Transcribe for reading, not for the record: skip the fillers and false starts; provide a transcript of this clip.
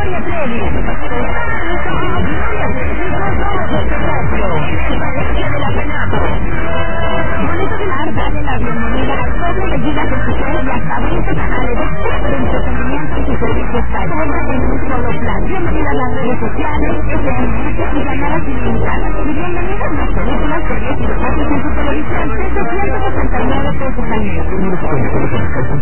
Gloria Trevi. Valencia de la Penapo. Boleto de mar, dale la bienvenida al doble de gigas de especiales y hasta 20 canales de entretenimiento y servicios todo en un solo plan. Bienvenida a las redes sociales, SMS y llamadas ilimitadas. Y bienvenida a las películas, series y deportes en su televisión. 169 pesos al mes.